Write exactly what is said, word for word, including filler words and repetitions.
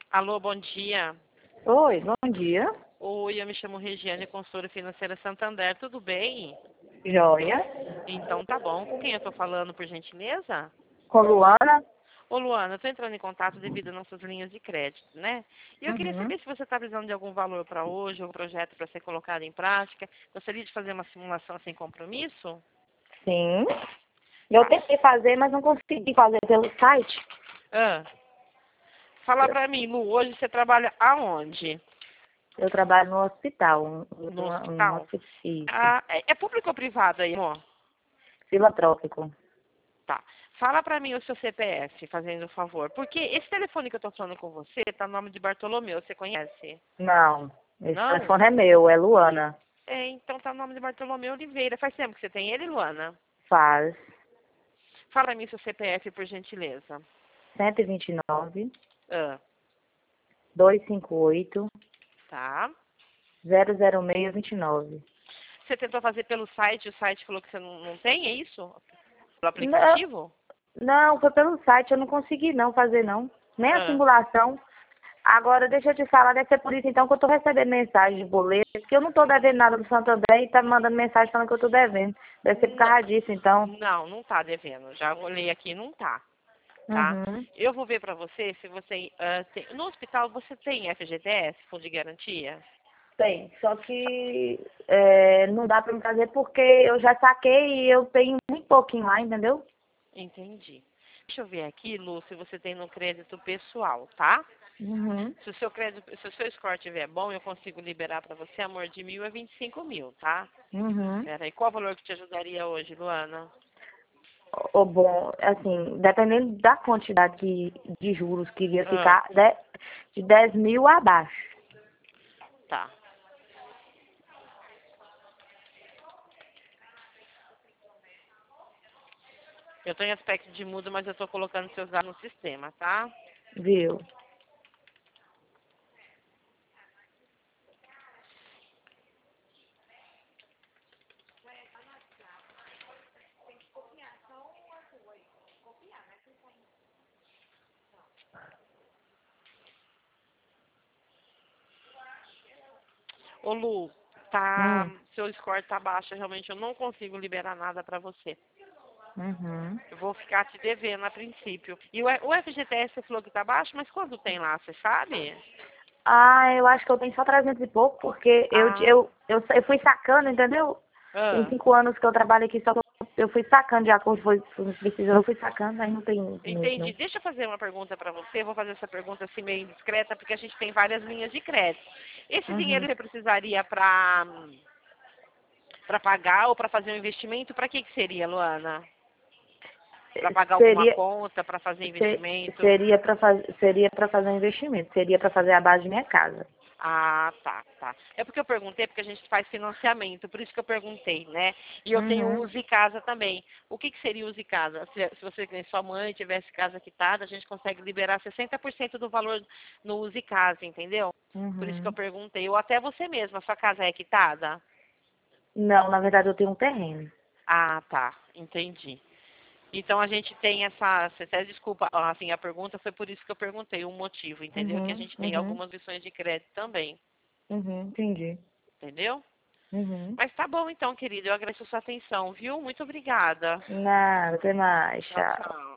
Alô, bom dia. Oi, bom dia. Oi, eu me chamo Regiane, consultora financeira Santander, tudo bem? Joia. Então tá bom. Com quem eu tô falando, por gentileza? Com Luana? Ô, Luana, eu tô entrando em contato devido às nossas linhas de crédito, né? E eu queria Uhum. saber se você está precisando de algum valor para hoje, algum projeto para ser colocado em prática. Gostaria de fazer uma simulação sem compromisso? Sim. Eu Tá. tentei fazer, mas não consegui fazer pelo site. Ah, fala pra mim, Lu, hoje você trabalha aonde? Eu trabalho no hospital, um, No um, um hospital? hospício Ah, é, é público ou privado aí, amor? filantrópico. Tá. Fala pra mim o seu C P F, fazendo um favor. Porque esse telefone que eu tô falando com você tá no nome de Bartolomeu, você conhece? Não, esse Não? telefone é meu, é Luana. É, então tá no nome de Bartolomeu Oliveira. Faz tempo que você tem ele, Luana? Faz Fala pra mim seu C P F, por gentileza. cento e vinte e nove, Ah, duzentos e cinquenta e oito, tá. zero zero seis vinte e nove. Você tentou fazer pelo site, o site falou que você não, não tem, é isso? Pelo Não, aplicativo? não, foi pelo site, eu não consegui não fazer não. Nem a Ah, simulação. Agora, deixa eu te falar, deve ser por isso então que eu tô recebendo mensagem de boleto, porque eu não tô devendo nada do Santander e tá me mandando mensagem falando que eu tô devendo. Deve ser por não, causa disso, então. não, não tá devendo. Já olhei aqui, não tá. Tá? Uhum. Eu vou ver pra você se você ah, tem... No hospital você tem F G T S, Fundo de Garantia? Tem, só que é, não dá pra me fazer porque eu já saquei e eu tenho muito pouquinho lá, entendeu? Entendi. Deixa eu ver aqui, Lu, se você tem no crédito pessoal, tá? Uhum. Se o seu crédito, se o seu score estiver bom, eu consigo liberar pra você, amor, de mil a vinte e cinco mil, tá? Uhum. Pera aí, qual o valor que te ajudaria hoje, Luana? Ou bom, assim, dependendo da quantidade de, de juros que iria Ah, ficar, de, de dez mil abaixo. tá. Eu tô em aspecto de mudo, mas eu tô colocando seus dados no sistema, tá? Viu? Ô, Lu, tá, Hum. seu score tá baixo, realmente eu não consigo liberar nada pra você. Uhum. Eu vou ficar te devendo a princípio. E o o F G T S você falou que tá baixo, mas quanto tem lá, você sabe? Ah, eu acho que eu tenho só trezentos e pouco, porque eu, Ah, eu, eu, eu fui sacando, entendeu? Tem ah, cinco anos que eu trabalho aqui, só que eu eu fui sacando de acordo com o que precisou, eu fui sacando, aí não tem muito, entendi. não. Deixa eu fazer uma pergunta pra você. Eu vou fazer essa pergunta assim meio indiscreta, porque a gente tem várias linhas de crédito. Esse dinheiro Uhum. você precisaria pra para pagar ou pra fazer um investimento? Pra que que seria, Luana? Pra pagar alguma Seria, conta, pra fazer se- investimento? seria para fazer, seria para fazer um investimento, seria para fazer a base de minha casa. Ah, tá, tá. É porque eu perguntei, porque a gente faz financiamento, por isso que eu perguntei, né? E eu tenho Uhum. Use Casa também. O que, que seria Use Casa? Se, se você, que nem sua mãe, tivesse casa quitada, a gente consegue liberar sessenta por cento do valor no Use Casa, entendeu? Por isso que eu Uhum. perguntei. Ou até você mesma, sua casa é quitada? Não, na verdade eu tenho um terreno. Ah, tá, entendi. Então a gente tem essa, você até desculpa, assim, a pergunta foi por isso que eu perguntei, um motivo, entendeu? Que a Uhum. gente tem Uhum. algumas lições de crédito também, Uhum. Entendi. entendeu? Uhum. Mas tá bom então, querido. Eu agradeço a sua atenção, viu? Muito obrigada. Nada, até mais, Tchau, tchau. tchau.